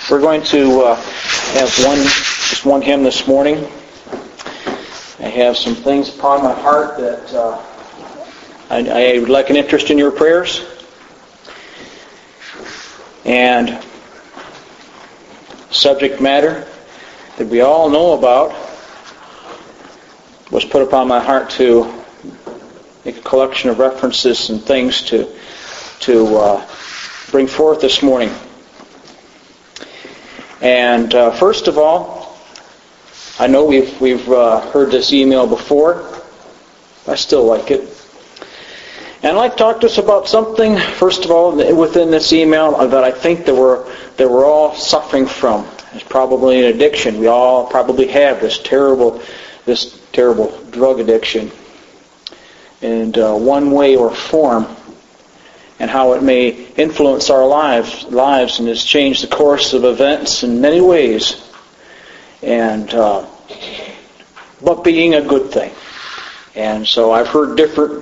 We're going to have just one hymn this morning. I have some things upon my heart that I would like an interest in your prayers. And subject matter that we all know about was put upon my heart to make a collection of references and things to bring forth this morning. And first of all, I know we've heard this email before. I still like it. And I'd like to talk to us about something, first of all, within this email that I think that we're all suffering from. It's probably an addiction. We all probably have this terrible drug addiction in one way or form, and how it may influence our lives and has changed the course of events in many ways. And but being a good thing. And so I've heard different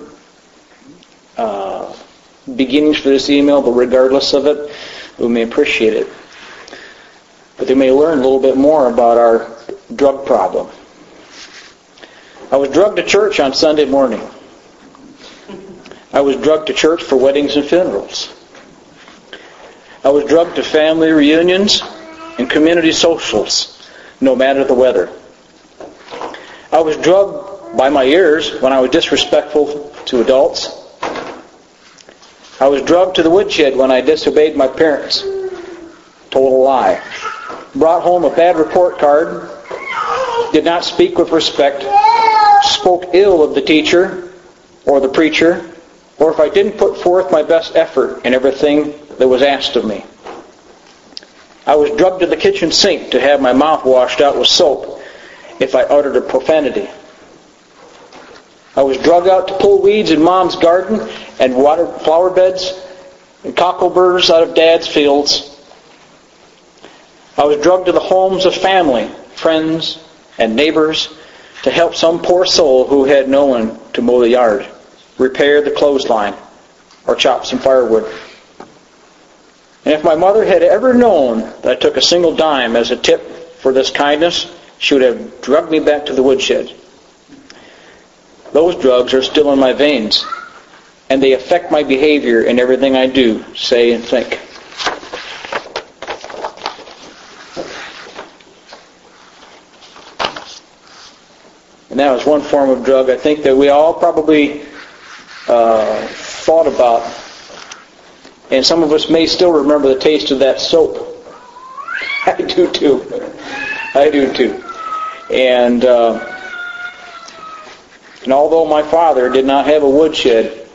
beginnings for this email, but regardless of it, we may appreciate it. But they may learn a little bit more about our drug problem. I was drugged to church on Sunday morning. I was drugged to church for weddings and funerals. I was drugged to family reunions and community socials, no matter the weather. I was drugged by my ears when I was disrespectful to adults. I was drugged to the woodshed when I disobeyed my parents, told a lie, brought home a bad report card, did not speak with respect, spoke ill of the teacher or the preacher, or if I didn't put forth my best effort in everything that was asked of me. I was drugged to the kitchen sink to have my mouth washed out with soap if I uttered a profanity. I was drugged out to pull weeds in Mom's garden and water flower beds and cockleburrs out of Dad's fields. I was drugged to the homes of family, friends, and neighbors to help some poor soul who had no one to mow the yard, repair the clothesline, or chop some firewood. And if my mother had ever known that I took a single dime as a tip for this kindness, she would have drugged me back to the woodshed. Those drugs are still in my veins, and they affect my behavior in everything I do, say, and think. And that was one form of drug I think that we all probably thought about. And some of us may still remember the taste of that soap. I do too. And although my father did not have a woodshed,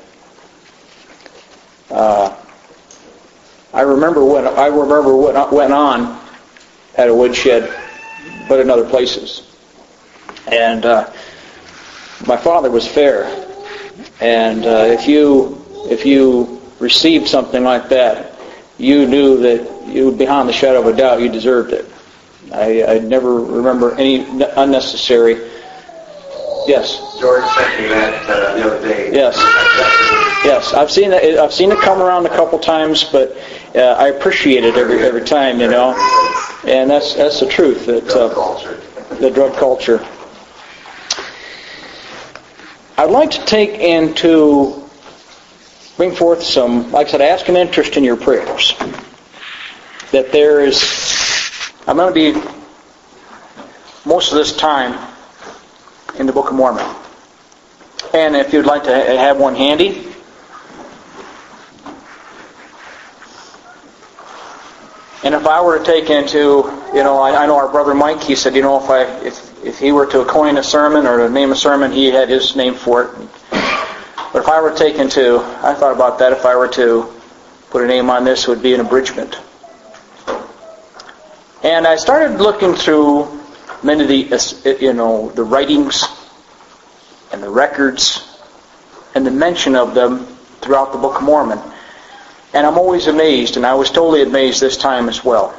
I remember what went on at a woodshed, but in other places. And my father was fair. And if you received something like that, you knew that you, beyond the shadow of a doubt, you deserved it. I never remember any unnecessary. Yes. George sent me that the other day. Yes. I've seen it come around a couple times, but I appreciate it every time, And that's the truth. That the drug culture. I'd like to bring forth some, like I said, ask an interest in your prayers. That I'm going to be most of this time in the Book of Mormon. And if you'd like to have one handy. And if I were to take into, I know our brother Mike, he said, if he were to coin a sermon or to name a sermon, he had his name for it. But if I were to I thought about that, if I were to put a name on this, it would be an abridgment. And I started looking through many of the writings and the records and the mention of them throughout the Book of Mormon. And I'm always amazed, and I was totally amazed this time as well.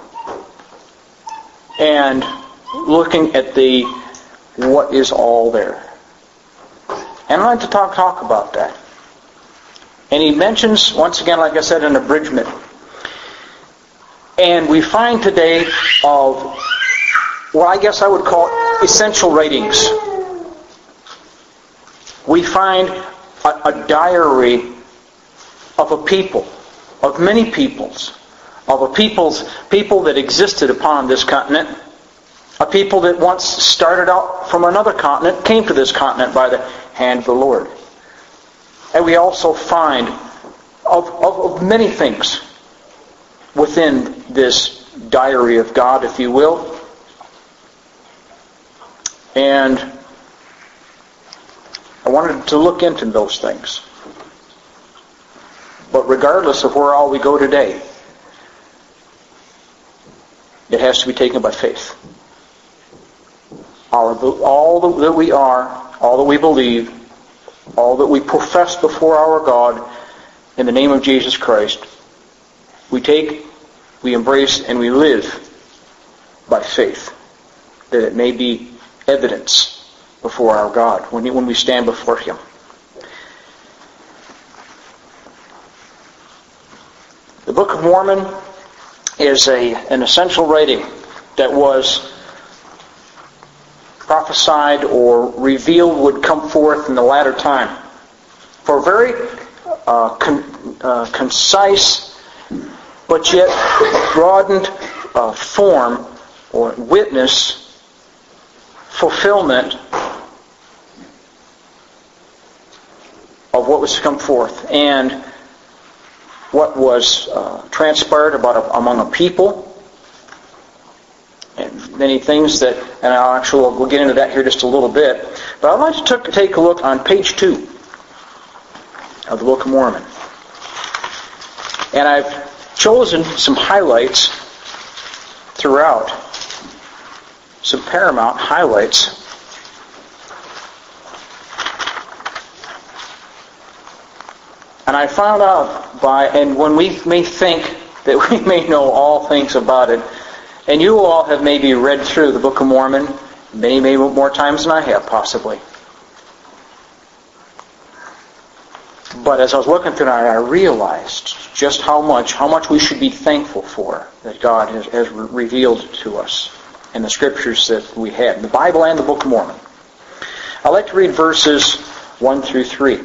And looking at what is all there. And I'd like to talk about that. And he mentions, once again, like I said, an abridgment. And we find today of what I guess I would call essential writings. We find a diary of a people, of many peoples, of a people that existed upon this continent, a people that once started out from another continent, came to this continent by the hand of the Lord. And we also find of many things within this diary of God, if you will. And I wanted to look into those things. But regardless of where all we go today, it has to be taken by faith. All that we are, all that we believe, all that we profess before our God in the name of Jesus Christ, we take, we embrace, and we live by faith, that it may be evidence before our God when we stand before Him. The Book of Mormon is an essential writing that was prophesied or revealed would come forth in the latter time. For a very concise but yet broadened form or witness, fulfillment of what was to come forth and what was transpired among a people, and many things that, and we'll get into that here just a little bit. But I'd like to take a look on page 2 of the Book of Mormon. And I've chosen some highlights throughout, some paramount highlights. And I found out and when we may think that we may know all things about it, and you all have maybe read through the Book of Mormon many more times than I have, possibly. But as I was looking through it, I realized just how much we should be thankful for that God has revealed to us in the Scriptures that we have, the Bible and the Book of Mormon. I'd like to read verses 1 through 3.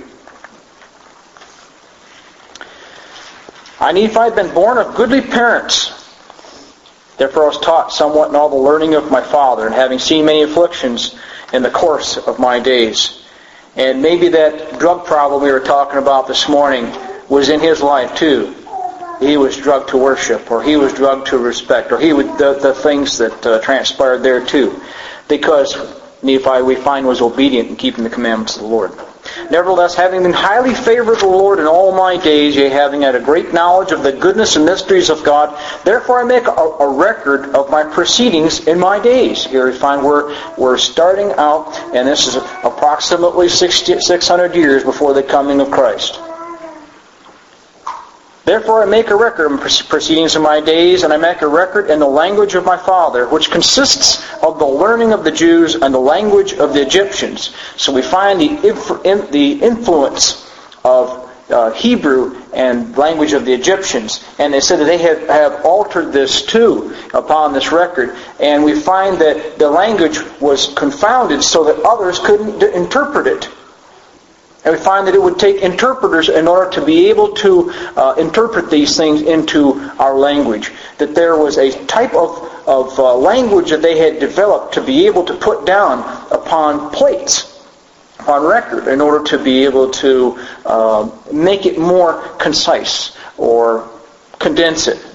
I, Nephi, had been born of goodly parents. Therefore I was taught somewhat in all the learning of my father, and having seen many afflictions in the course of my days. And maybe that drug problem we were talking about this morning was in his life too. He was drugged to worship, or he was drugged to respect, or the things that transpired there too. Because Nephi, we find, was obedient in keeping the commandments of the Lord. Nevertheless, having been highly favored of the Lord in all my days, yea, having had a great knowledge of the goodness and mysteries of God, therefore I make a record of my proceedings in my days. Here we find we're starting out, and this is approximately 600 years before the coming of Christ. Therefore I make a record of my proceedings in my days, and I make a record in the language of my father, which consists of the learning of the Jews and the language of the Egyptians. So we find the influence of Hebrew and language of the Egyptians. And they said that they have altered this too upon this record. And we find that the language was confounded so that others couldn't interpret it. And we find that it would take interpreters in order to be able to interpret these things into our language. That there was a type of language that they had developed to be able to put down upon plates, on record, in order to be able to make it more concise or condense it.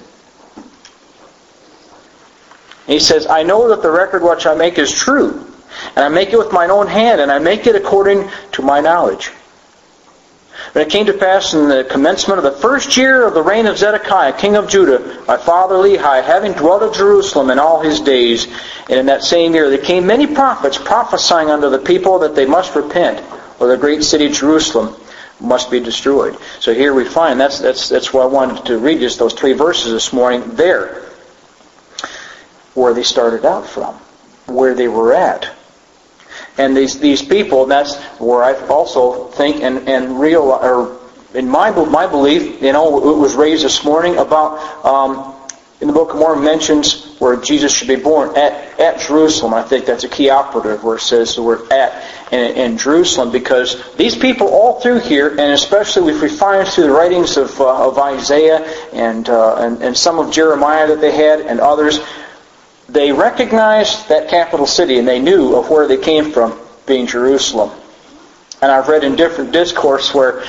And he says, I know that the record which I make is true, and I make it with mine own hand, and I make it according to my knowledge. When it came to pass in the commencement of the first year of the reign of Zedekiah, king of Judah, my father Lehi, having dwelt at Jerusalem in all his days, and in that same year there came many prophets prophesying unto the people that they must repent, or the great city Jerusalem must be destroyed. So here we find, that's why I wanted to read just those 3 verses this morning there, where they started out from, where they were at. And these people, and that's where I also think and realize, or in my belief, it was raised this morning about in the Book of Mormon mentions where Jesus should be born at Jerusalem. I think that's a key operative where it says the word at in Jerusalem, because these people all through here, and especially if we find through the writings of Isaiah and some of Jeremiah that they had and others, they recognized that capital city and they knew of where they came from, being Jerusalem. And I've read in different discourse where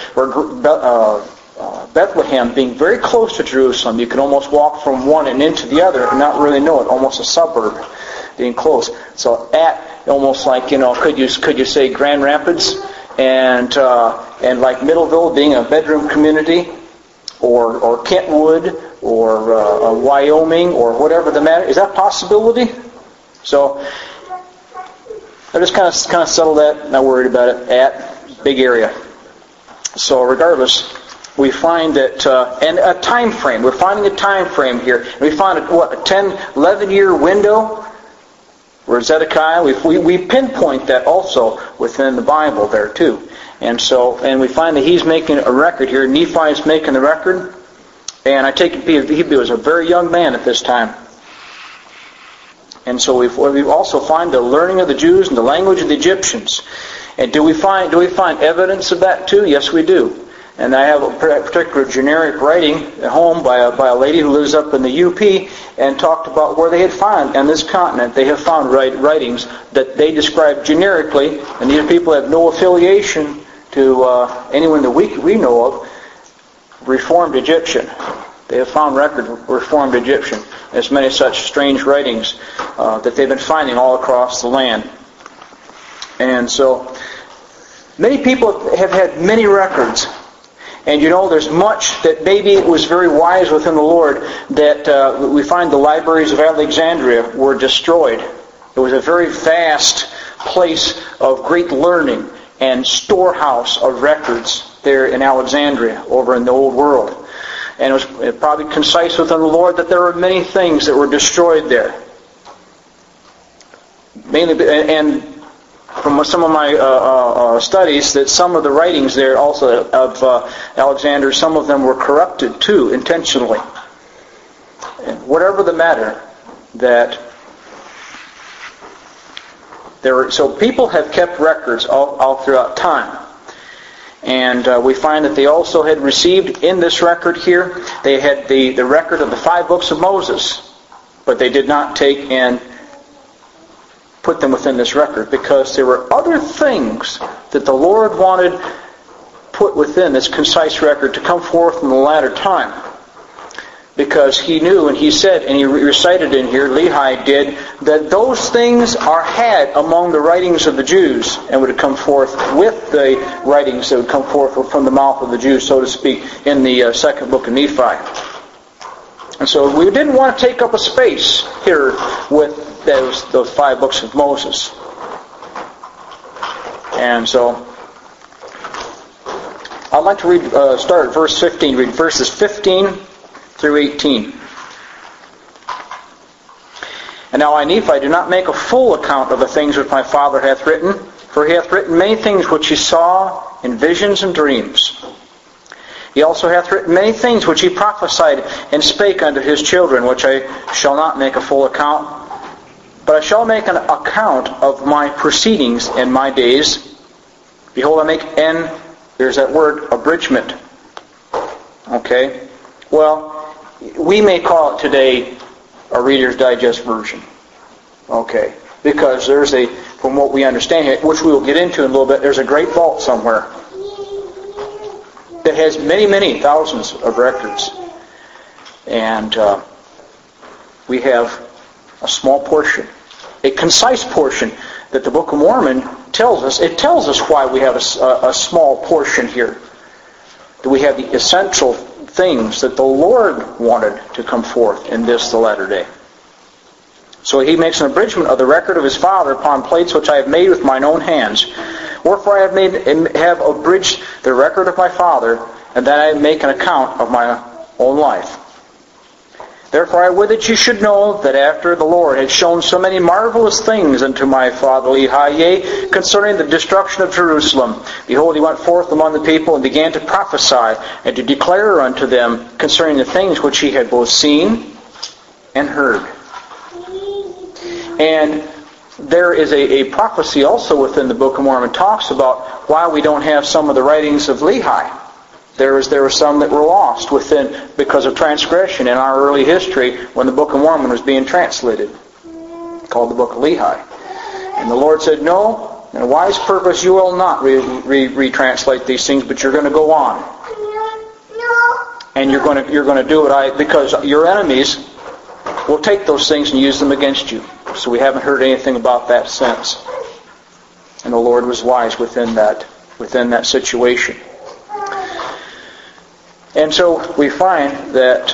Bethlehem being very close to Jerusalem, you can almost walk from one and into the other and not really know it, almost a suburb being close. So at almost like, could you say Grand Rapids and like Middleville being a bedroom community, or Kentwood or Wyoming or whatever the matter is. That a possibility? So I just kind of settled that, not worried about it. At big area. So regardless, we find that, and a time frame. We're finding a time frame here. We find a 10, 11 year window where Zedekiah. We pinpoint that also within the Bible there too. And we find that he's making a record here. Nephi is making the record, and I take it he was a very young man at this time. And so we also find the learning of the Jews and the language of the Egyptians. And do we find evidence of that too? Yes, we do. And I have a particular generic writing at home by a lady who lives up in the UP, and talked about where they had found on this continent. They have found writings that they describe generically, and these people have no affiliation to anyone that we know of, Reformed Egyptian. They have found record of Reformed Egyptian. There's many such strange writings that they've been finding all across the land. And so, many people have had many records. And there's much that maybe it was very wise within the Lord that we find the libraries of Alexandria were destroyed. It was a very vast place of great learning and storehouse of records there in Alexandria, over in the old world. And it was probably concise within the Lord that there were many things that were destroyed there. Mainly, and from some of my studies, that some of the writings there also of Alexander, some of them were corrupted too, intentionally. And whatever the matter, so people have kept records all throughout time. And we find that they also had received in this record here, they had the record of the 5 books of Moses, but they did not take and put them within this record, because there were other things that the Lord wanted put within this concise record to come forth in the latter time. Because He knew, and He said, and He recited in here, Lehi did, that those things are had among the writings of the Jews, and would come forth with the writings that would come forth from the mouth of the Jews, so to speak, in the second book of Nephi. And so we didn't want to take up a space here with those 5 books of Moses. And so I'd like to start at verse 15. Read verses 15 through 18. And now I, Nephi, do not make a full account of the things which my father hath written, for he hath written many things which he saw in visions and dreams. He also hath written many things which he prophesied and spake unto his children, which I shall not make a full account, but I shall make an account of my proceedings in my days. Behold, I make there's that word, abridgment. Okay? Well, we may call it today a Reader's Digest version. Okay? Because there's from what we understand here, which we will get into in a little bit, there's a great vault somewhere that has many, many thousands of records. And we have a small portion, a concise portion that the Book of Mormon tells us. It tells us why we have a small portion here. That we have the essential things that the Lord wanted to come forth in the latter day. So he makes an abridgment of the record of his father upon plates which I have made with mine own hands. Wherefore I have abridged the record of my father, and that I make an account of my own life. Therefore I would that you should know that after the Lord had shown so many marvelous things unto my father Lehi, yea, concerning the destruction of Jerusalem, behold, he went forth among the people and began to prophesy and to declare unto them concerning the things which he had both seen and heard. And there is a prophecy also within the Book of Mormon talks about why we don't have some of the writings of Lehi. There were some that were lost within because of transgression in our early history when the Book of Mormon was being translated, called the Book of Lehi. And the Lord said, no, in a wise purpose you will not retranslate these things, but you're going to go on. And you're going to do it because your enemies will take those things and use them against you. So we haven't heard anything about that since. And the Lord was wise within that situation. And so we find that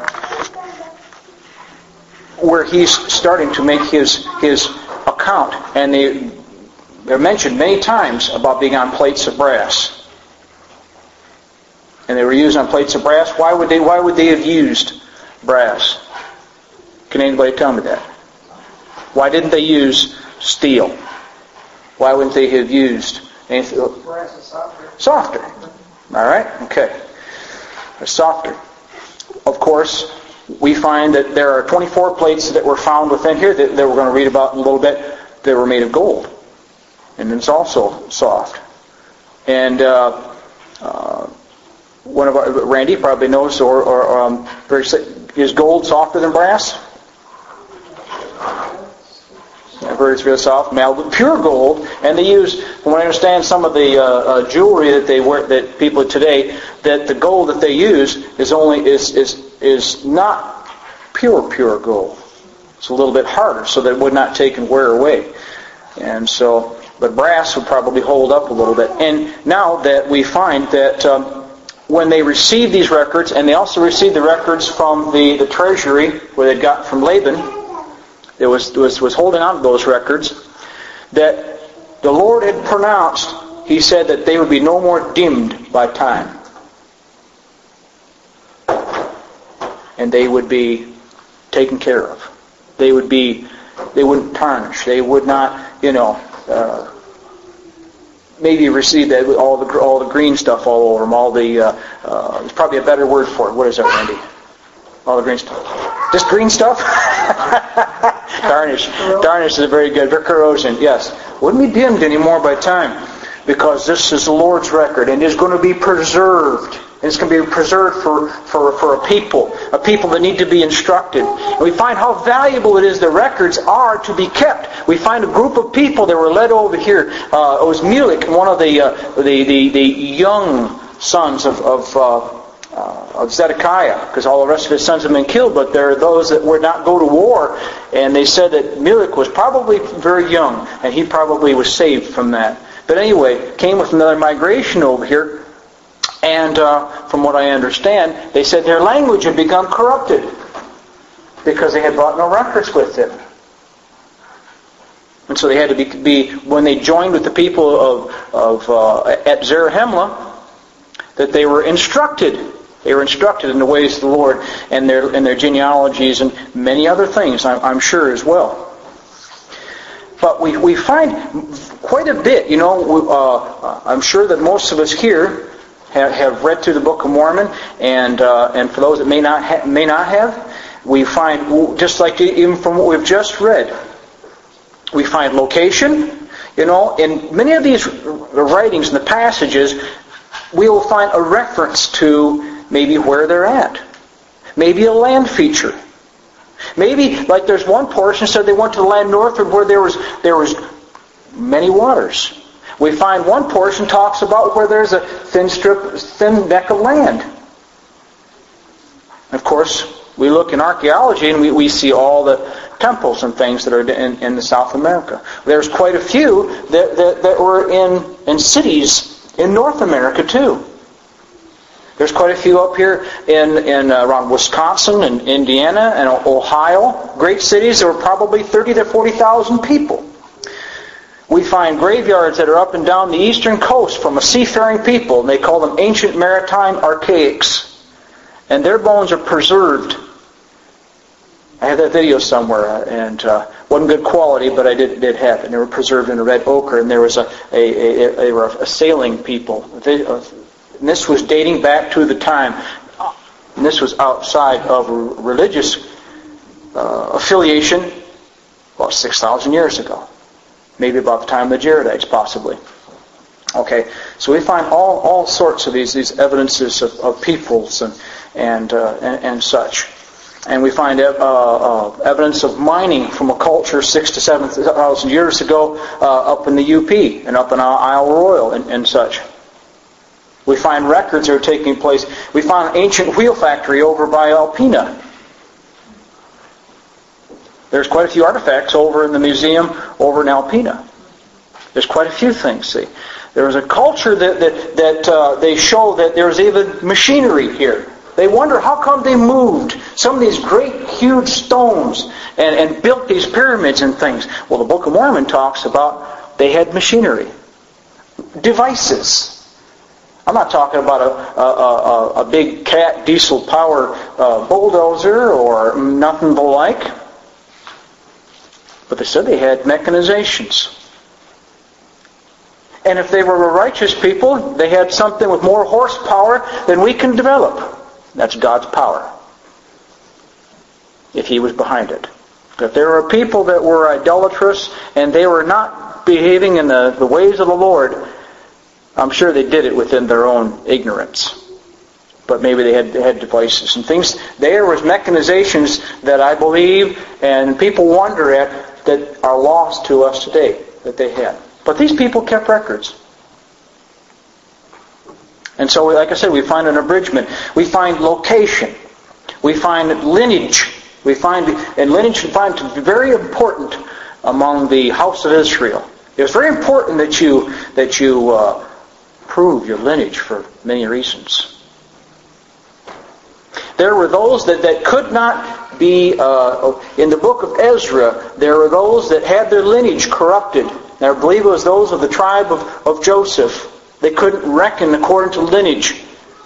where he's starting to make his account, and they're mentioned many times about being on plates of brass. And they were used on plates of brass. Why would they have used brass? Can anybody tell me that? Why didn't they use steel? Why wouldn't they have used anything? Brass is softer. Softer. All right? Okay. They're softer. Of course, we find that there are 24 plates that were found within here that we're going to read about in a little bit. They were made of gold. And it's also soft. And one of our, Randy probably knows, is gold softer than brass? I've heard it's really soft, pure gold, and they use. From what I understand, some of the jewelry that they wear, that people today, that the gold that they use is not pure gold. It's a little bit harder, so that it would not take and wear away. And so, but brass would probably hold up a little bit. And now that we find that when they received these records, and they also received the records from the treasury where they got from Laban. That was holding on to those records, that the Lord had pronounced, He said that they would be no more dimmed by time. And they would be taken care of. They wouldn't tarnish. They would not, maybe receive that with all the green stuff all over them, there's probably a better word for it. What is that, Randy? All the green stuff. Just green stuff? Tarnish. Tarnish is very good. Corrosion, yes. Wouldn't be dimmed anymore by time. Because this is the Lord's record. And it's going to be preserved. And it's going to be preserved for a people that need to be instructed. And we find how valuable it is the records are to be kept. We find a group of people that were led over here. It was Mulek, one of the young sons of Zedekiah, because all the rest of his sons have been killed, but there are those that would not go to war, and they said that Mulek was probably very young, and he probably was saved from that. But anyway, came with another migration over here, and from what I understand, they said their language had become corrupted, because they had brought no records with them. And so they had to be when they joined with the people at Zarahemla, that they were instructed. They were instructed in the ways of the Lord and their genealogies and many other things, I'm sure, as well. But we find quite a bit. I'm sure that most of us here have read through the Book of Mormon, and for those that may not have, we find, just like even from what we've just read, we find location. In many of these writings and the passages, we will find a reference to maybe where they're at. Maybe a land feature. Maybe, like there's one portion said they went to the land northward where there was many waters. We find one portion talks about where there's a thin neck of land. Of course, we look in archaeology and we see all the temples and things that are in South America. There's quite a few that were in cities in North America too. There's quite a few up here in around Wisconsin and Indiana and Ohio. Great cities. There were probably 30 to 40,000 people. We find graveyards that are up and down the eastern coast from a seafaring people, and they call them ancient maritime archaics. And their bones are preserved. I have that video somewhere, and wasn't good quality, but I did have it. They were preserved in a red ochre, and there was they were a sailing people. And this was dating back to the time, and this was outside of religious affiliation about 6,000 years ago. Maybe about the time of the Jaredites, possibly. Okay, so we find all sorts of these evidences of peoples and such. And we find evidence of mining from a culture 6,000 to 7,000 years ago up in the UP and up in Isle Royale and such. We find records that are taking place. We found an ancient wheel factory over by Alpena. There's quite a few artifacts over in the museum over in Alpena. There's quite a few things, see. There was a culture that they show that there was even machinery here. They wonder how come they moved some of these great, huge stones and built these pyramids and things. Well, the Book of Mormon talks about they had machinery, devices. I'm not talking about a big cat diesel power bulldozer or nothing the like. But they said they had mechanizations. And if they were a righteous people, they had something with more horsepower than we can develop. That's God's power. If He was behind it. If there were people that were idolatrous and they were not behaving in the ways of the Lord, I'm sure they did it within their own ignorance. But maybe they had devices and things. There was mechanizations that I believe and people wonder at that are lost to us today that they had. But these people kept records. And so, like I said, we find an abridgment. We find location. We find lineage. And lineage we find to be very important among the house of Israel. It was very important that you prove your lineage for many reasons. There were those that could not be, in the book of Ezra, there were those that had their lineage corrupted. And I believe it was those of the tribe of Joseph. They couldn't reckon according to lineage.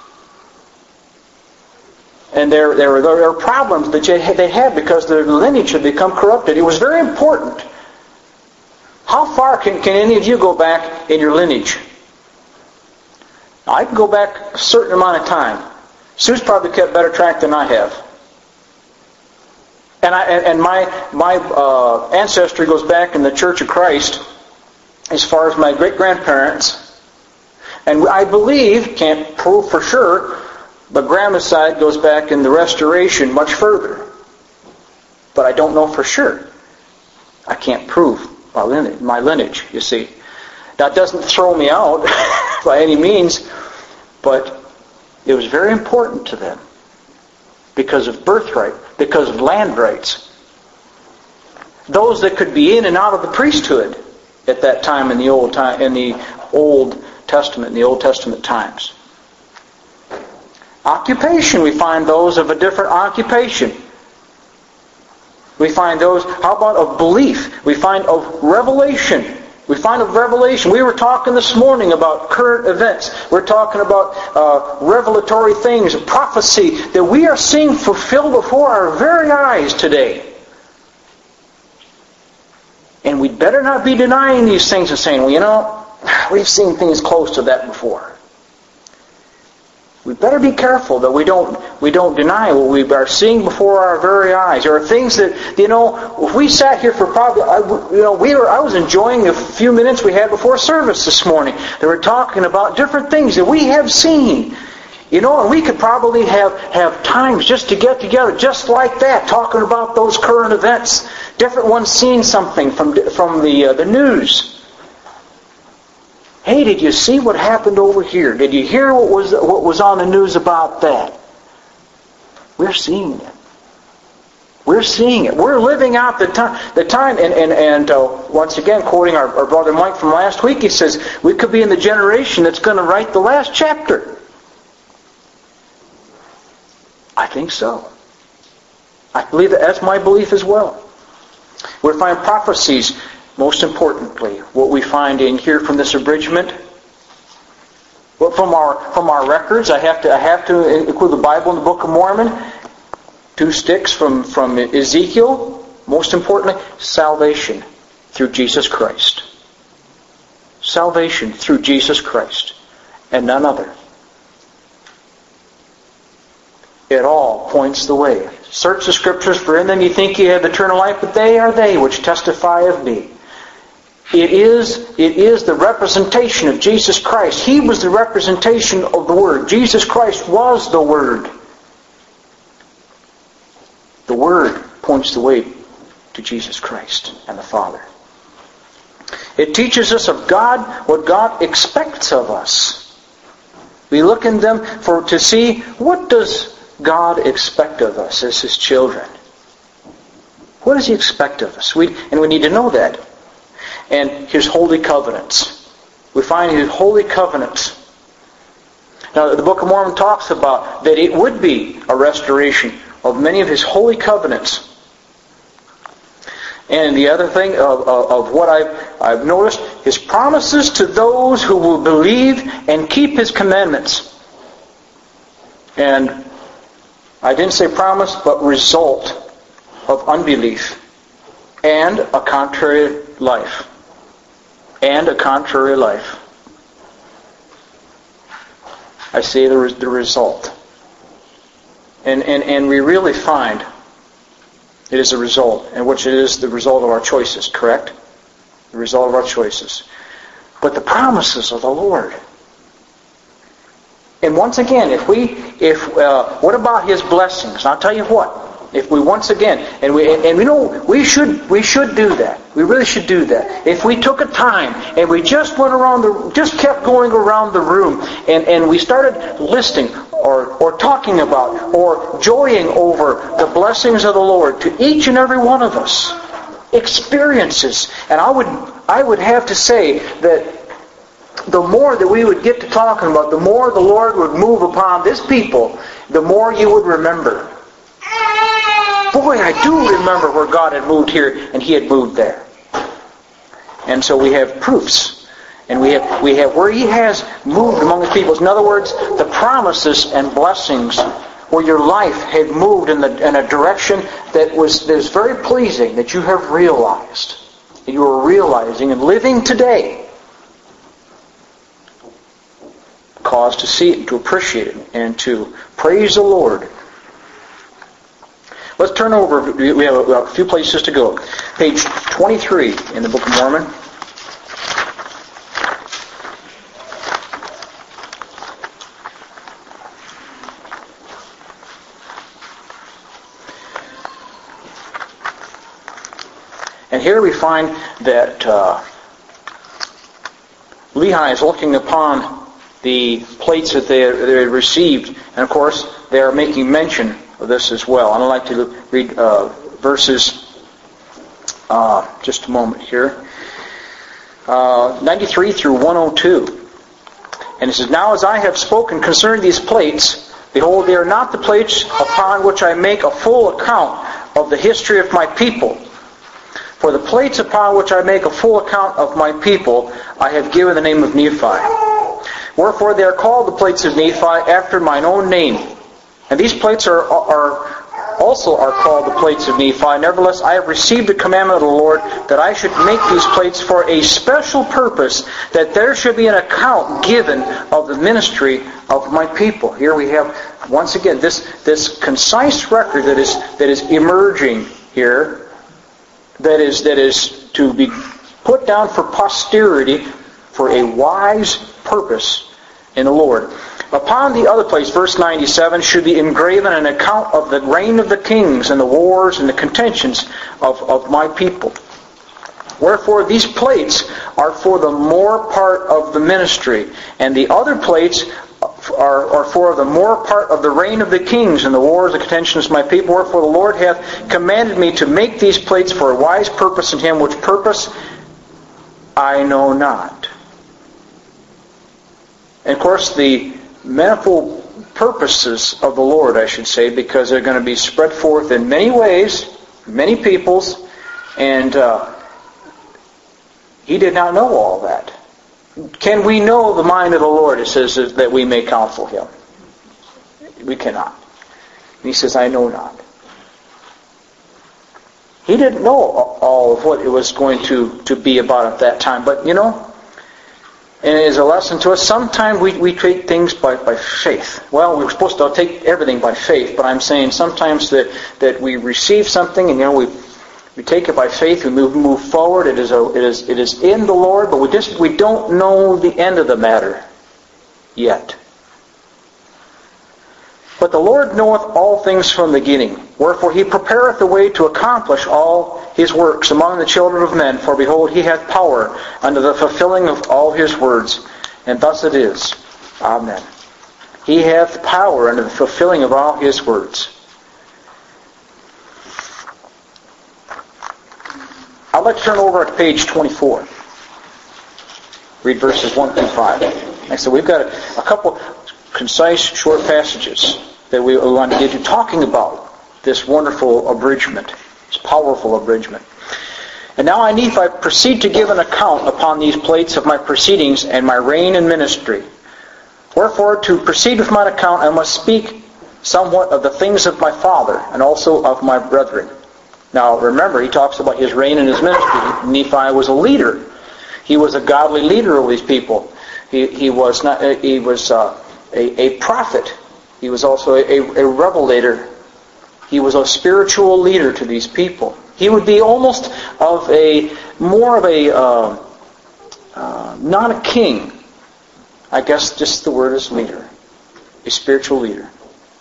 And there were problems that they had because their lineage had become corrupted. It was very important. How far can any of you go back in your lineage? I can go back a certain amount of time. Sue's probably kept better track than I have. And my ancestry goes back in the Church of Christ as far as my great-grandparents. And I believe, can't prove for sure, but Grandma's side goes back in the Restoration much further. But I don't know for sure. I can't prove my lineage, you see. That doesn't throw me out by any means, but it was very important to them because of birthright, because of land rights. Those that could be in and out of the priesthood at that time in the Old Testament, in the Old Testament times. Occupation, we find those of a different occupation. We find those, how about of belief? We find of revelation. We find of revelation. We were talking this morning about current events. We're talking about revelatory things, prophecy that we are seeing fulfilled before our very eyes today. And we'd better not be denying these things and saying, well, we've seen things close to that before. We better be careful that we don't deny what we are seeing before our very eyes. There are things that, if we sat here for probably, I was enjoying the few minutes we had before service this morning. They were talking about different things that we have seen. And we could probably have times just to get together, just like that, talking about those current events. Different ones seeing something from the news. Hey, did you see what happened over here? Did you hear what was on the news about that? We're seeing it. We're seeing it. We're living out the time. And once again, quoting our brother Mike from last week, he says, we could be in the generation that's going to write the last chapter. I think so. I believe that's my belief as well. We find prophecies. Most importantly, what we find in here from this abridgment, well, from our records, I have to include the Bible and the Book of Mormon, 2 sticks from Ezekiel. Most importantly, salvation through Jesus Christ. Salvation through Jesus Christ, and none other. It all points the way. Search the Scriptures, for in them you think you have eternal life, but they are they which testify of me. It is the representation of Jesus Christ. He was the representation of the Word. Jesus Christ was the Word. The Word points the way to Jesus Christ and the Father. It teaches us of God what God expects of us. We look in them to see, what does God expect of us as His children? What does He expect of us? And we need to know that. And His holy covenants. We find His holy covenants. Now, the Book of Mormon talks about that it would be a restoration of many of His holy covenants. And the other thing of what I've noticed, His promises to those who will believe and keep His commandments. And I didn't say promise, but result of unbelief and a contrary life. And a contrary life. I say the result. And we really find it is a result, and which it is the result of our choices, correct? The result of our choices. But the promises of the Lord. And once again, what about His blessings? And I'll tell you what. If we once again, and we know we should do that. We really should do that. If we took a time and we just kept going around the room and we started listing or talking about or joying over the blessings of the Lord to each and every one of us, experiences, and I would have to say that the more that we would get to talking about, the more the Lord would move upon this people, the more you would remember. Boy, I do remember where God had moved here and He had moved there. And so we have proofs. And we have where He has moved among His people. In other words, the promises and blessings where your life had moved in a direction that was very pleasing, that you have realized. That you are realizing and living today. Cause to see it, to appreciate it, and to praise the Lord. Let's turn over. We have a few places to go. Page 23 in the Book of Mormon. And here we find that Lehi is looking upon the plates that they received, and of course they are making mention of this as well. And I'd like to read verses, just a moment here, 93 through 102. And it says, "Now as I have spoken concerning these plates, behold, they are not the plates upon which I make a full account of the history of my people. For the plates upon which I make a full account of my people, I have given the name of Nephi. Wherefore they are called the plates of Nephi after mine own name. And these plates are also called the plates of Nephi. Nevertheless, I have received the commandment of the Lord that I should make these plates for a special purpose, that there should be an account given of the ministry of my people." Here we have once again this concise record that is emerging here, that is to be put down for posterity for a wise purpose in the Lord. "Upon the other place," verse 97, "should be engraven an account of the reign of the kings and the wars and the contentions of my people. Wherefore these plates are for the more part of the ministry, and the other plates are for the more part of the reign of the kings and the wars and the contentions of my people. Wherefore the Lord hath commanded me to make these plates for a wise purpose in Him, which purpose I know not." And of course, the manifold purposes of the Lord, I should say, because they're going to be spread forth in many ways, many peoples, and He did not know all that. Can we know the mind of the Lord? It says that we may counsel Him. We cannot. He says, "I know not." He didn't know all of what it was going to be about at that time, but And it is a lesson to us. Sometimes we take things by faith. Well, we're supposed to take everything by faith, but I'm saying sometimes that we receive something and we take it by faith. We move forward. It is in the Lord, but we don't know the end of the matter yet. But the Lord knoweth all things from the beginning. Wherefore He prepareth the way to accomplish all His works among the children of men. For behold, He hath power unto the fulfilling of all His words. And thus it is. Amen. He hath power unto the fulfilling of all His words. I'd like to turn over to page 24. Read verses 1 through 5. Like I said, we've got a couple concise, short passages that we want to get to talking about this wonderful abridgment, this powerful abridgment. And now I, Nephi, proceed to give an account upon these plates of my proceedings and my reign and ministry. Wherefore, to proceed with my account, I must speak somewhat of the things of my father and also of my brethren. Now, remember, he talks about his reign and his ministry. Nephi was a leader. He was a godly leader of these people. He was a prophet. He was also a revelator. He was a spiritual leader to these people. He would be almost of not a king. I guess just the word is leader. A spiritual leader.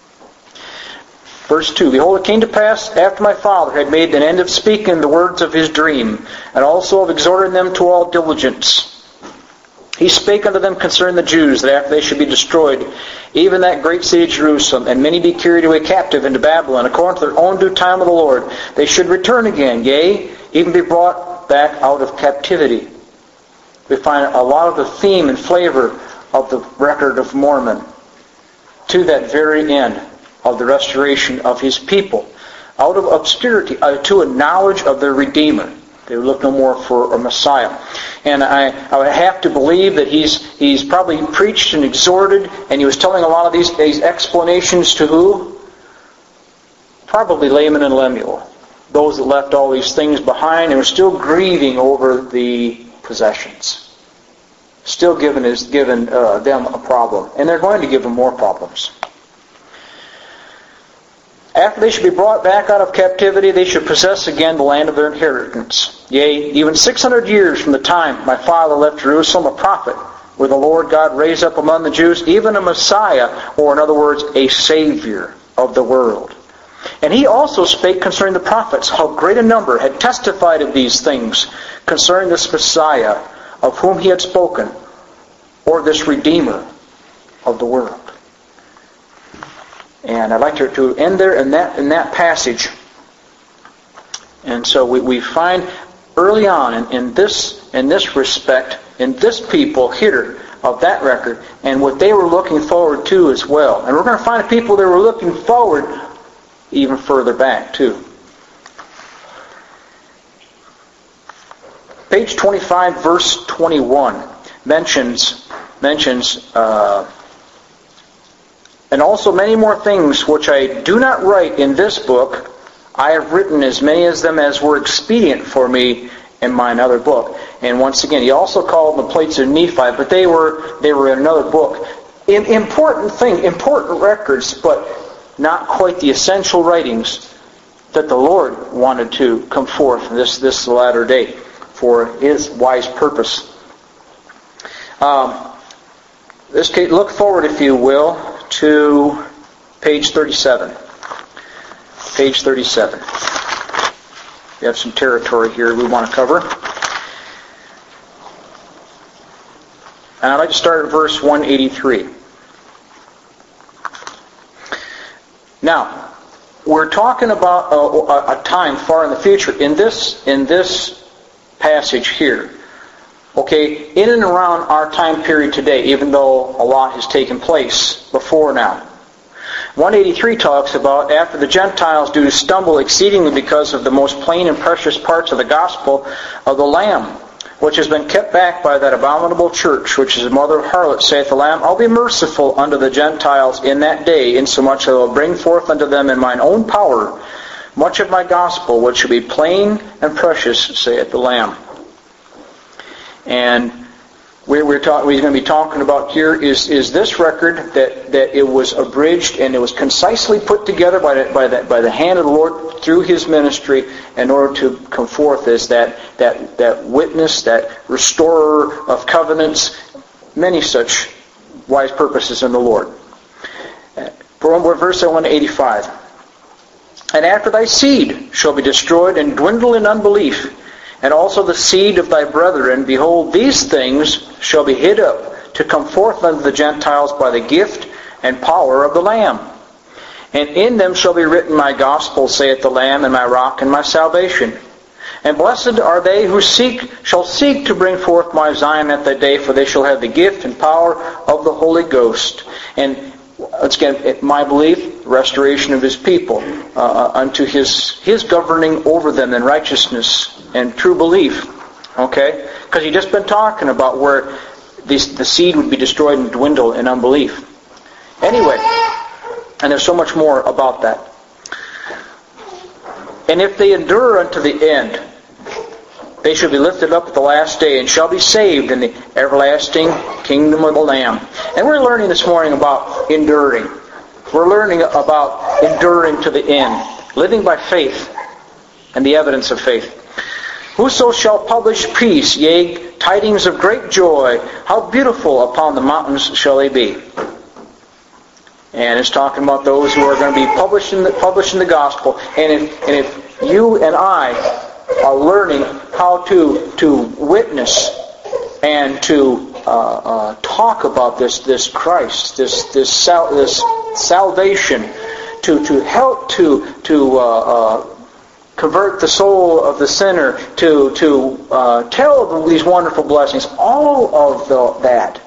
Verse 2, Behold, it came to pass, after my father had made an end of speaking the words of his dream, and also of exhorting them to all diligence, he spake unto them concerning the Jews, that after they should be destroyed, even that great city Jerusalem, and many be carried away captive into Babylon, according to their own due time of the Lord, they should return again, yea, even be brought back out of captivity. We find a lot of the theme and flavor of the record of Mormon to that very end of the restoration of his people, out of obscurity to a knowledge of their Redeemer. They would look no more for a Messiah. And I would have to believe that he's probably preached and exhorted, and he was telling a lot of these explanations to who? Probably Laman and Lemuel. Those that left all these things behind and were still grieving over the possessions. Still giving them a problem. And they're going to give them more problems. After they should be brought back out of captivity, they should possess again the land of their inheritance. Yea, even 600 years from the time my father left Jerusalem, a prophet, where the Lord God raised up among the Jews, even a Messiah, or in other words, a Savior of the world. And he also spake concerning the prophets, how great a number had testified of these things concerning this Messiah, of whom he had spoken, or this Redeemer of the world. And I'd like to end there in that passage. And so we find early on in this respect, in this people here of that record, and what they were looking forward to as well. And we're going to find people that were looking forward even further back too. Page 25, verse 21 mentions and also many more things which I do not write in this book. I have written as many of them as were expedient for me in mine other book. And once again, he also called them the plates of Nephi, but they were in another book. Important records, but not quite the essential writings that the Lord wanted to come forth this latter day for His wise purpose. Look forward, if you will, to page 37. Page 37. We have some territory here we want to cover. And I'd like to start at verse 183. Now, we're talking about a time far in the future. In this passage here, okay, in and around our time period today, even though a lot has taken place before now. 183 talks about after the Gentiles do stumble exceedingly because of the most plain and precious parts of the gospel of the Lamb, which has been kept back by that abominable church, which is the mother of harlots, saith the Lamb, I'll be merciful unto the Gentiles in that day, insomuch that I will bring forth unto them in mine own power much of my gospel, which shall be plain and precious, saith the Lamb. And we're going to be talking about here is this record that it was abridged and it was concisely put together by the hand of the Lord through His ministry in order to come forth as that witness, that restorer of covenants, many such wise purposes in the Lord. Verse 185. And after thy seed shall be destroyed and dwindle in unbelief, and also the seed of thy brethren, behold, these things shall be hid up, to come forth unto the Gentiles by the gift and power of the Lamb. And in them shall be written my gospel, saith the Lamb, and my rock and my salvation. And blessed are they who shall seek to bring forth my Zion at that day, for they shall have the gift and power of the Holy Ghost. And once again, my belief, restoration of His people unto His governing over them in righteousness and true belief. Okay? Because He's just been talking about where the seed would be destroyed and dwindle in unbelief. Anyway, and there's so much more about that. And if they endure unto the end, they shall be lifted up at the last day and shall be saved in the everlasting kingdom of the Lamb. And we're learning this morning about enduring. We're learning about enduring to the end, living by faith and the evidence of faith. Whoso shall publish peace, yea, tidings of great joy, how beautiful upon the mountains shall they be. And it's talking about those who are going to be publishing the gospel. And if you and I are learning how to witness and to talk about this Christ, this salvation, to help to convert the soul of the sinner, to tell of these wonderful blessings, all of that.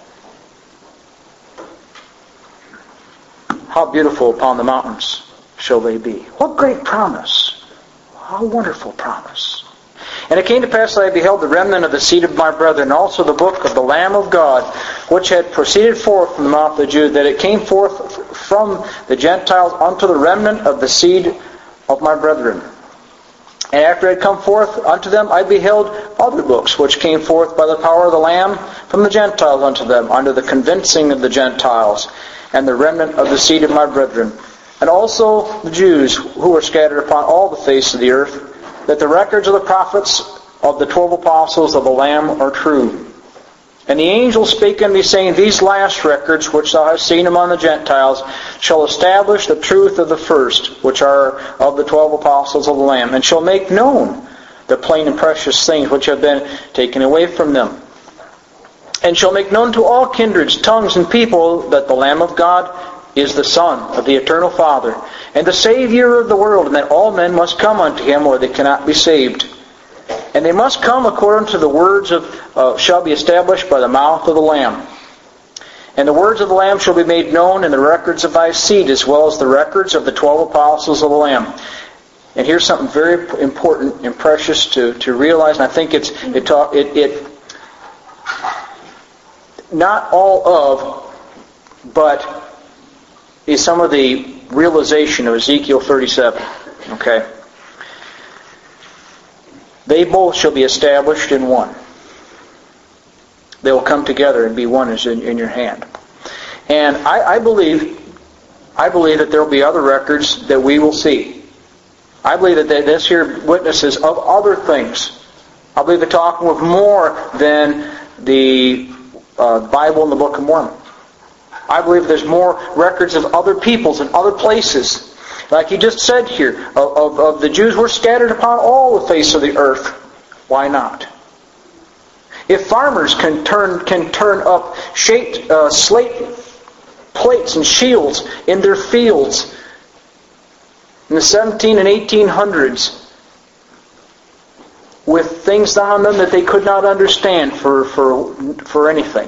How beautiful upon the mountains shall they be. What great promise. How wonderful promise. And it came to pass that I beheld the remnant of the seed of my brethren, and also the book of the Lamb of God, which had proceeded forth from the mouth of the Jews, that it came forth from the Gentiles unto the remnant of the seed of my brethren. And after it had come forth unto them, I beheld other books, which came forth by the power of the Lamb from the Gentiles unto them, under the convincing of the Gentiles, and the remnant of the seed of my brethren. And also the Jews who were scattered upon all the face of the earth, that the records of the prophets of the 12 apostles of the Lamb are true. And the angel spake unto me, saying, These last records, which thou hast seen among the Gentiles, shall establish the truth of the first, which are of the 12 apostles of the Lamb, and shall make known the plain and precious things which have been taken away from them. And shall make known to all kindreds, tongues, and people that the Lamb of God is the Son of the Eternal Father, and the Savior of the world, and that all men must come unto Him, or they cannot be saved. And they must come according to the words shall be established by the mouth of the Lamb. And the words of the Lamb shall be made known in the records of thy seed, as well as the records of the 12 apostles of the Lamb. And here's something very important and precious to realize, and I think it not all of, but is some of the realization of Ezekiel 37. Okay? They both shall be established in one. They will come together and be one as in your hand. And I believe that there will be other records that we will see. I believe that this here witnesses of other things. I believe they're talking with more than the Bible and the Book of Mormon. I believe there's more records of other peoples and other places. Like he just said here, of the Jews were scattered upon all the face of the earth. Why not? If farmers can turn up slate plates and shields in their fields in the 17 and 1800s with things on them that they could not understand for anything,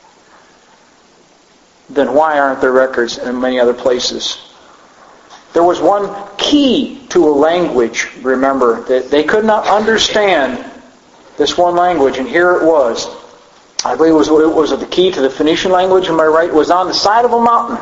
then why aren't there records in many other places? There was one key to a language, remember, that they could not understand this one language, and here it was. I believe it was the key to the Phoenician language, am I right? It was on the side of a mountain.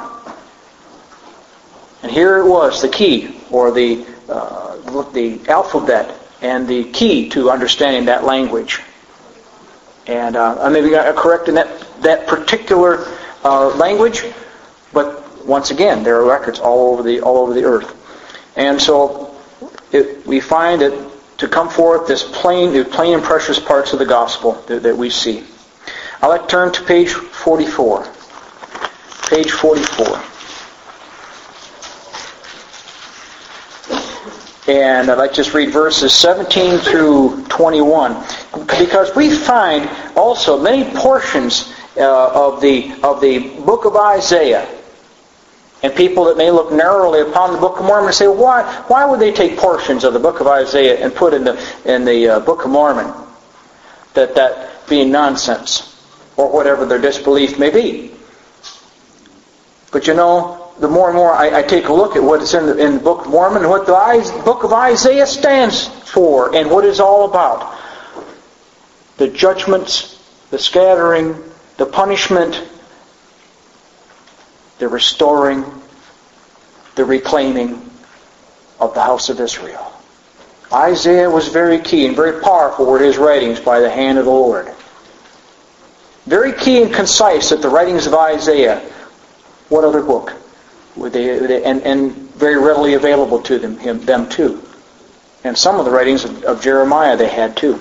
And here it was, the key, or the alphabet, and the key to understanding that language. And I may be correct in that particular language, but once again, there are records all over the earth. And so we find that to come forth the plain and precious parts of the gospel that we see. I'd like to turn to page 44. Page 44. And I'd like to just read verses 17 through 21. Because we find also many portions of the book of Isaiah. And people that may look narrowly upon the Book of Mormon say, why would they take portions of the book of Isaiah and put in the Book of Mormon? That being nonsense, or whatever their disbelief may be. But the more and more I take a look at what is in the Book of Mormon, and what the Book of Isaiah stands for, and what it's all about. The judgments, the scattering, the punishment, the restoring, the reclaiming of the house of Israel. Isaiah was very key and very powerful were his writings by the hand of the Lord. Very key and concise at the writings of Isaiah. What other book would they and very readily available to them too. And some of the writings of Jeremiah they had too.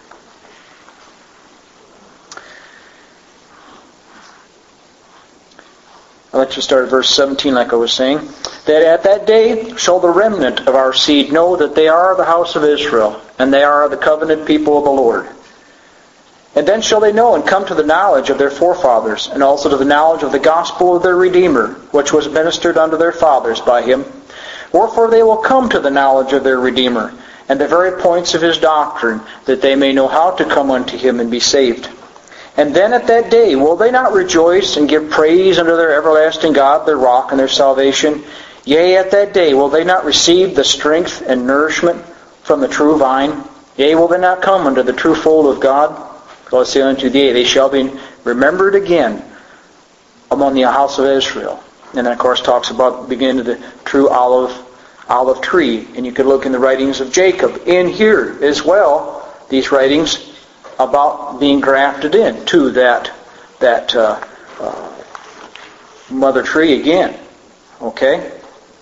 I'd like to start at verse 17 like I was saying. That at that day shall the remnant of our seed know that they are the house of Israel, and they are the covenant people of the Lord. And then shall they know and come to the knowledge of their forefathers, and also to the knowledge of the gospel of their Redeemer, which was ministered unto their fathers by him. Wherefore they will come to the knowledge of their Redeemer, and the very points of his doctrine, that they may know how to come unto him and be saved. And then at that day will they not rejoice and give praise unto their everlasting God, their rock and their salvation? Yea, at that day will they not receive the strength and nourishment from the true vine? Yea, will they not come unto the true fold of God? So I say unto thee, they shall be remembered again among the house of Israel. And that, of course, talks about the beginning of the true olive tree. And you could look in the writings of Jacob in here as well, these writings about being grafted in to that mother tree again. Okay?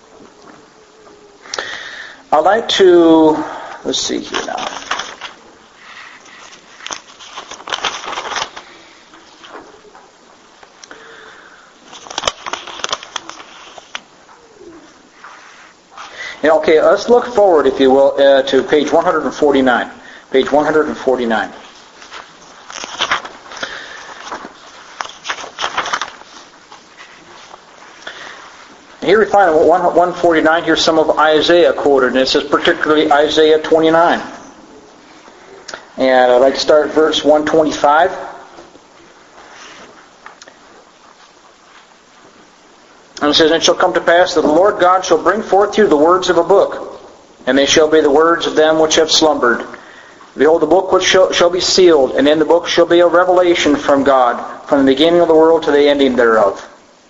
I'd like to, let's see here now. Okay, let's look forward, if you will, to page 149. Page 149. Here we find 149, here's some of Isaiah quoted, and it says particularly Isaiah 29. And I'd like to start at verse 125. And it says, And it shall come to pass that the Lord God shall bring forth to you the words of a book, and they shall be the words of them which have slumbered. Behold, the book which shall be sealed, and in the book shall be a revelation from God, from the beginning of the world to the ending thereof.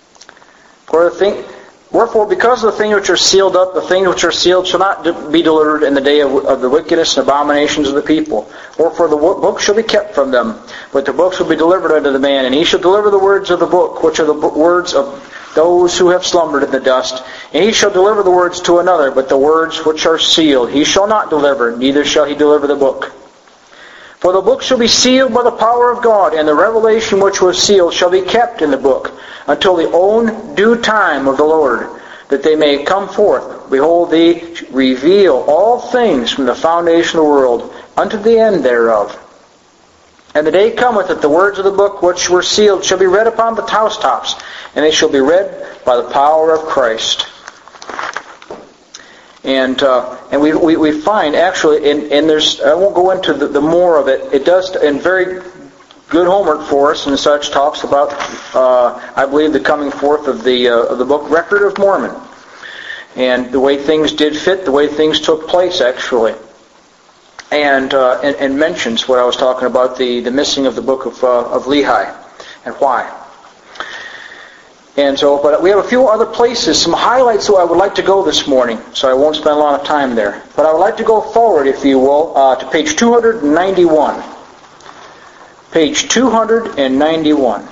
Wherefore, because of the things which are sealed up, the things which are sealed shall not be delivered in the day of the wickedness and abominations of the people. Wherefore the book shall be kept from them, but the books will be delivered unto the man, and he shall deliver the words of the book, which are the words of those who have slumbered in the dust. And he shall deliver the words to another, but the words which are sealed he shall not deliver, neither shall he deliver the book. For the book shall be sealed by the power of God, and the revelation which was sealed shall be kept in the book, until the own due time of the Lord, that they may come forth. Behold, they reveal all things from the foundation of the world, unto the end thereof. And the day cometh that the words of the book which were sealed shall be read upon the housetops, and they shall be read by the power of Christ. And we find actually, and there's, I won't go into the more of it. It does, and very good homework for us, and such talks about, I believe, the coming forth of the book Record of Mormon, and the way things did fit, the way things took place actually, and mentions what I was talking about, the missing of the book of Lehi, and why. And so, but we have a few other places, some highlights where I would like to go this morning, so I won't spend a lot of time there. But I would like to go forward, if you will, to page 291. page 291.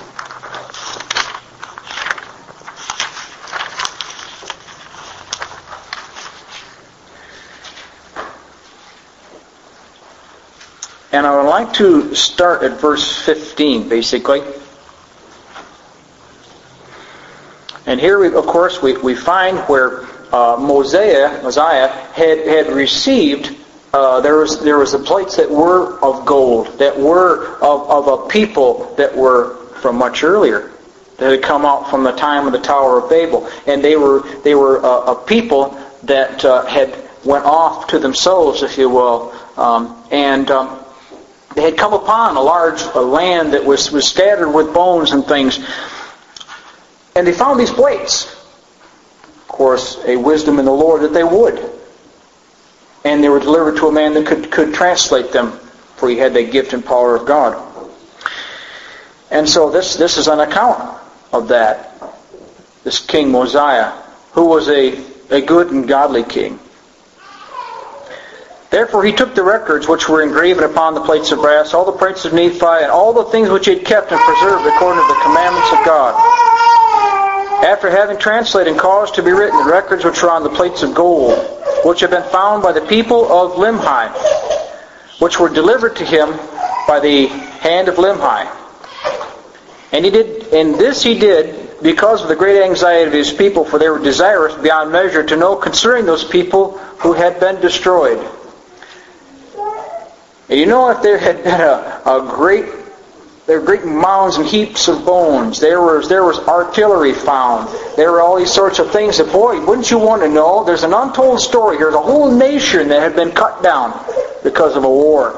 And I would like to start at verse 15, basically. And here, we find where Mosiah had received. There was the plates that were of gold, that were of a people that were from much earlier, that had come out from the time of the Tower of Babel, and they were a people that had went off to themselves, if you will, and they had come upon a large land that was scattered with bones and things. And they found these plates. Of course, a wisdom in the Lord that they would. And they were delivered to a man that could translate them, for he had the gift and power of God. And so this is an account of that. This King Mosiah, who was a good and godly king. Therefore he took the records which were engraven upon the plates of brass, all the plates of Nephi, and all the things which he had kept and preserved according to the commandments of God. After having translated and caused to be written the records which are on the plates of gold, which have been found by the people of Limhi, which were delivered to him by the hand of Limhi. And this he did because of the great anxiety of his people, for they were desirous beyond measure to know concerning those people who had been destroyed. And you know, if there had been there were great mounds and heaps of bones. There was artillery found. There were all these sorts of things that, boy, wouldn't you want to know? There's an untold story here. There's a whole nation that had been cut down because of a war.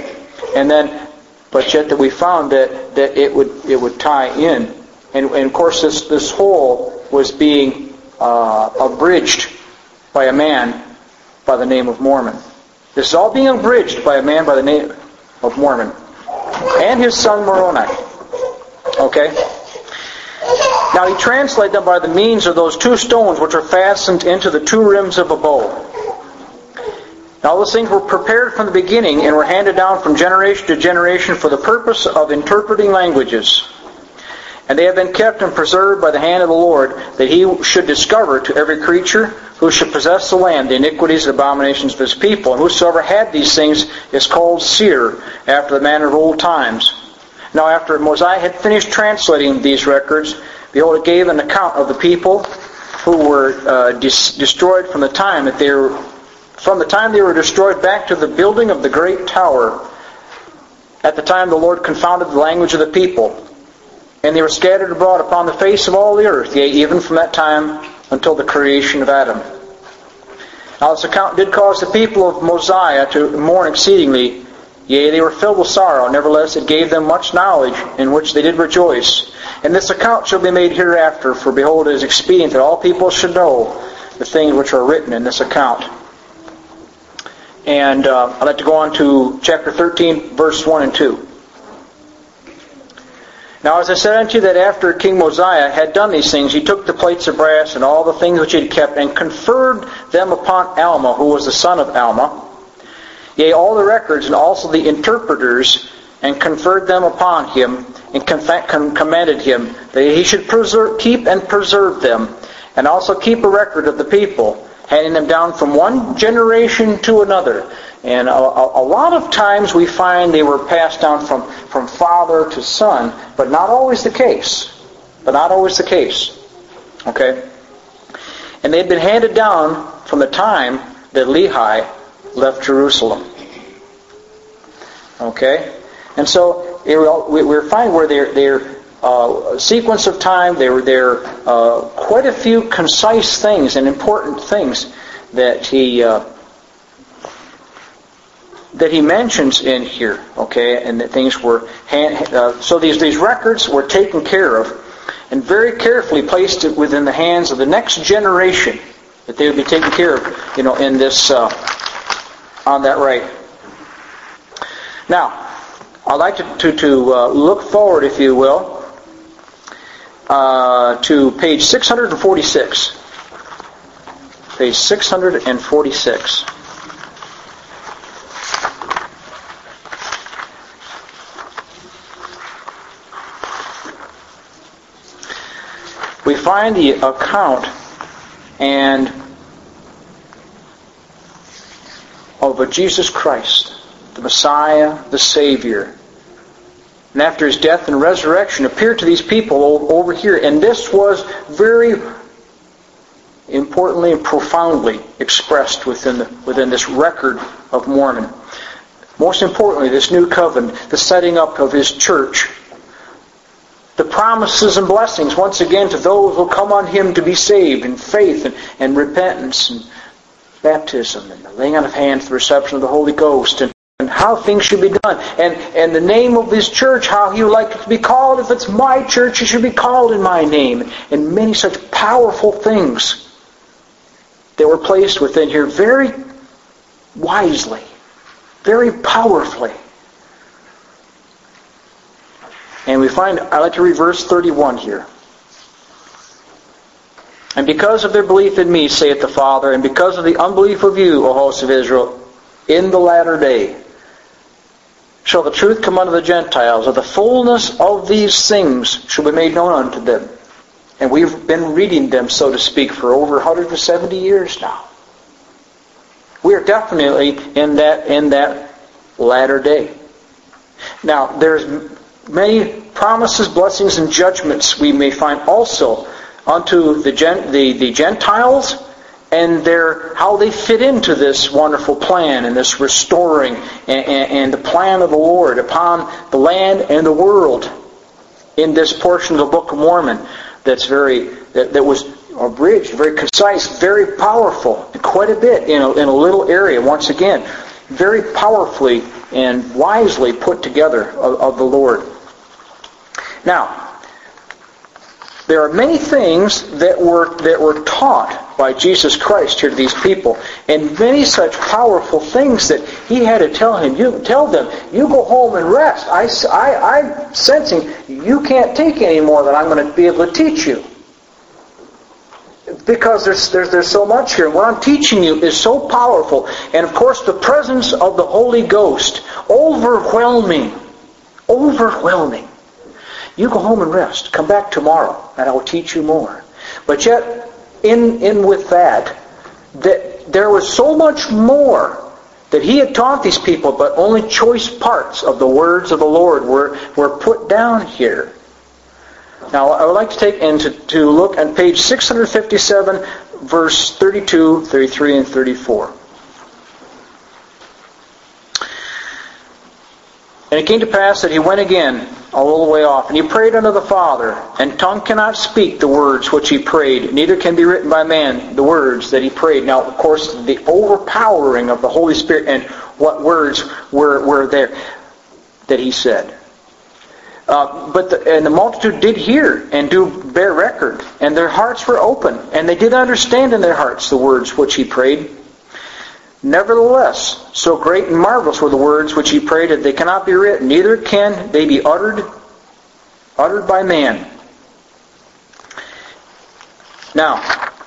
But yet that we found that it would tie in. And of course this whole was being abridged by a man by the name of Mormon. This is all being abridged by a man by the name of Mormon. And his son Moroni. Okay? Now he translated them by the means of those two stones which are fastened into the two rims of a bow. Now those things were prepared from the beginning and were handed down from generation to generation for the purpose of interpreting languages. And they have been kept and preserved by the hand of the Lord, that he should discover to every creature who should possess the land the iniquities and abominations of his people. And whosoever had these things is called seer, after the manner of old times. Now after Mosiah had finished translating these records, behold, it gave an account of the people who were destroyed from the time they were destroyed back to the building of the great tower. At the time the Lord confounded the language of the people. And they were scattered abroad upon the face of all the earth, yea, even from that time until the creation of Adam. Now this account did cause the people of Mosiah to mourn exceedingly. Yea, they were filled with sorrow. Nevertheless, it gave them much knowledge, in which they did rejoice. And this account shall be made hereafter, for behold, it is expedient that all people should know the things which are written in this account. And I'd like to go on to chapter 13, verse 1 and 2. Now as I said unto you, that after King Mosiah had done these things, he took the plates of brass and all the things which he had kept, and conferred them upon Alma, who was the son of Alma, yea, all the records and also the interpreters, and conferred them upon him, and commanded him that he should keep and preserve them, and also keep a record of the people, handing them down from one generation to another. And a lot of times we find they were passed down from father to son, but not always the case. Okay? And they'd been handed down from the time that Lehi left Jerusalem. Okay? And so we're finding where their sequence of time, there quite a few concise things and important things that he mentions in here, okay, and that things were so these records were taken care of and very carefully placed within the hands of the next generation, that they would be taken care of, in this on that right. Now, I'd like to look forward, if you will, to page 646. Page we find the account and of Jesus Christ, the Messiah, the Savior. And after His death and resurrection, appeared to these people over here. And this was very importantly and profoundly expressed within this record of Mormon. Most importantly, this new covenant, the setting up of His church, the promises and blessings once again to those who come on Him to be saved in faith and repentance and baptism and the laying on of hands, the reception of the Holy Ghost, and how things should be done, and the name of His church, how He would like it to be called. If it's my church, it should be called in my name, and many such powerful things that were placed within here very wisely, very powerfully. And we find, I like to read verse 31 here. And because of their belief in me, saith the Father, and because of the unbelief of you, O host of Israel, in the latter day, shall the truth come unto the Gentiles, of the fullness of these things shall be made known unto them. And we've been reading them, so to speak, for over 170 years now. We are definitely in that latter day. Now, there's many promises, blessings, and judgments we may find also unto the Gentiles and how they fit into this wonderful plan and this restoring and the plan of the Lord upon the land and the world in this portion of the Book of Mormon that was abridged, very concise, very powerful, quite a bit in a little area. Once again, very powerfully and wisely put together of the Lord. Now, there are many things that were taught by Jesus Christ here to these people, and many such powerful things that He had to tell them. You go home and rest. I'm sensing you can't take any more than I'm going to be able to teach you, because there's so much here. What I'm teaching you is so powerful, and of course the presence of the Holy Ghost, overwhelming. You go home and rest. Come back tomorrow, and I will teach you more. But yet, in with that there was so much more that He had taught these people, but only choice parts of the words of the Lord were put down here. Now, I would like to take and to look on page 657, verse 32, 33, and 34. And it came to pass that he went again a little way off, and he prayed unto the Father, and tongue cannot speak the words which he prayed, neither can be written by man the words that he prayed. Now, of course, the overpowering of the Holy Spirit and what words were there that he said. But the multitude did hear and do bear record, and their hearts were open, and they did understand in their hearts the words which he prayed. Nevertheless, so great and marvelous were the words which he prayed that they cannot be written, neither can they be uttered by man. Now,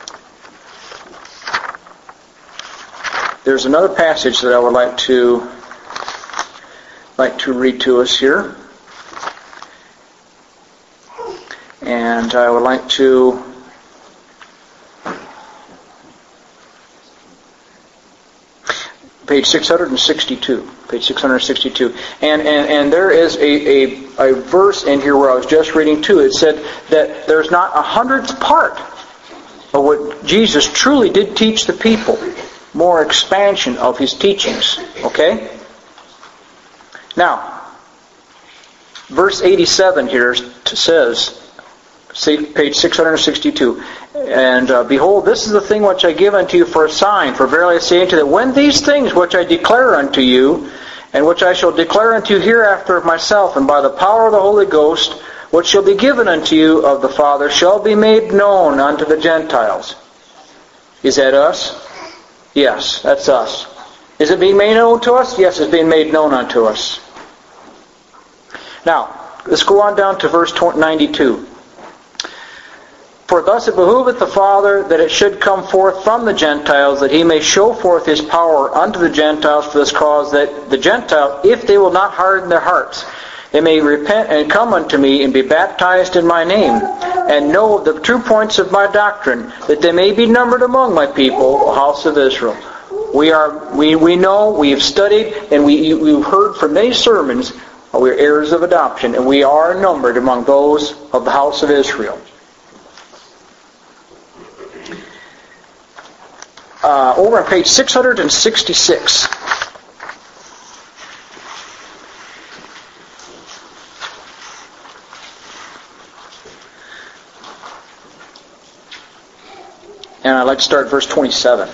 there's another passage that I would like to read to us here. And I would like to page 662. Page 662. And there is a verse in here where I was just reading too. It said that there's not 100th part of what Jesus truly did teach the people. More expansion of His teachings. Okay? Now, verse 87 here says, page 662, and behold, this is the thing which I give unto you for a sign. For verily I say unto you, that when these things which I declare unto you, and which I shall declare unto you hereafter of myself, and by the power of the Holy Ghost, which shall be given unto you of the Father, shall be made known unto the Gentiles. Is that us? Yes, that's us. Is it being made known to us? Yes, it's being made known unto us. Now, let's go on down to verse 92. For thus it behoveth the Father that it should come forth from the Gentiles, that He may show forth His power unto the Gentiles for this cause, that the Gentiles, if they will not harden their hearts. they may repent and come unto me and be baptized in my name, and know the true points of my doctrine, that they may be numbered among my people, the house of Israel. We know, we have studied, and we've heard from many sermons, we are heirs of adoption, and we are numbered among those of the house of Israel. Over on page 666. And I'd like to start at verse 27.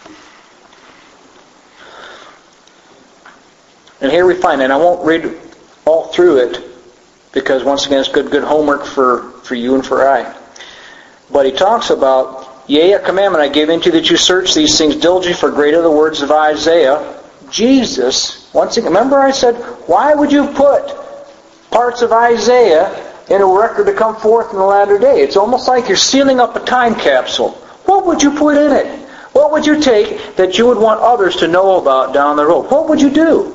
And here we find, and I won't read all through it, because once again it's good homework for you and for I. But he talks about, yea, a commandment I give unto you, that you search these things diligently, for great are the words of Isaiah. Jesus, once again, remember I said, why would you put parts of Isaiah in a record to come forth in the latter day? It's almost like you're sealing up a time capsule. What would you put in it? What would you take that you would want others to know about down the road? What would you do?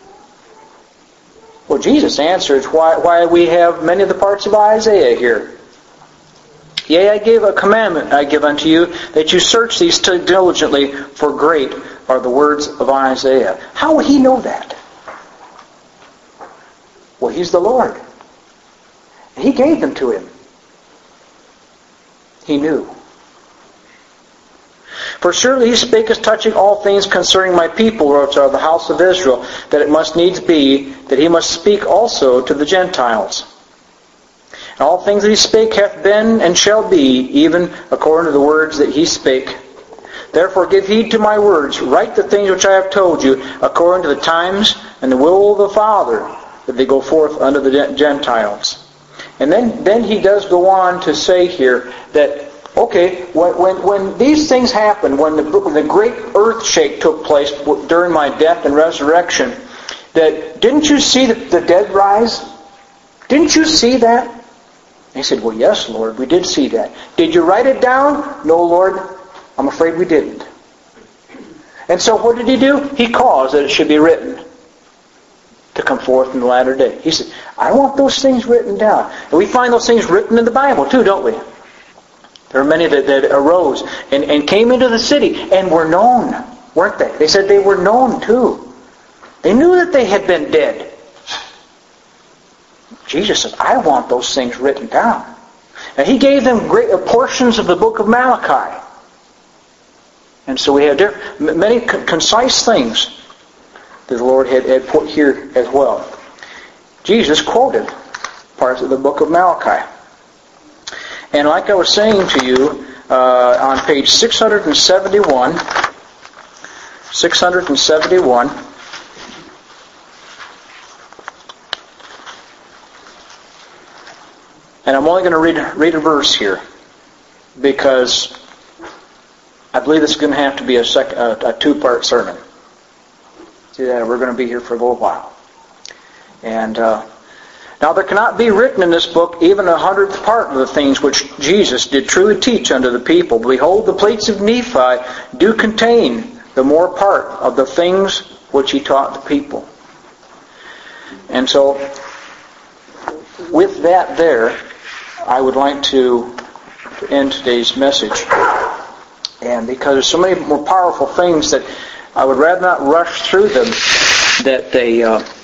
Well, Jesus answers why we have many of the parts of Isaiah here. Yea, I give a commandment I give unto you, that you search these diligently, for great are the words of Isaiah. How would he know that? Well, he's the Lord. He gave them to him. He knew. For surely he spake as touching all things concerning my people, which are the house of Israel, that it must needs be that he must speak also to the Gentiles. And all things that he spake hath been and shall be, even according to the words that he spake. Therefore give heed to my words, write the things which I have told you, according to the times and the will of the Father, that they go forth unto the Gentiles. And then he does go on to say here that, okay, when these things happened, when the great earth shake took place during my death and resurrection, that didn't you see the dead rise? Didn't you see that? And he said, well, yes, Lord, we did see that. Did you write it down? No, Lord, I'm afraid we didn't. And so what did he do? He caused that it should be written to come forth in the latter day. He said, I want those things written down. And we find those things written in the Bible too, don't we? There are many that arose and came into the city and were known, weren't they? They said they were known too. They knew that they had been dead. Jesus said, I want those things written down. And he gave them great portions of the book of Malachi. And so we have many concise things that the Lord had put here as well. Jesus quoted parts of the book of Malachi. And like I was saying to you, on page 671, and I'm only going to read a verse here, because I believe this is going to have to be a two-part sermon. See that? We're going to be here for a little while. And now there cannot be written in this book even 100th part of the things which Jesus did truly teach unto the people. Behold, the plates of Nephi do contain the more part of the things which he taught the people. And so, with that there, I would like to end today's message. And because there's so many more powerful things that I would rather not rush through them, that they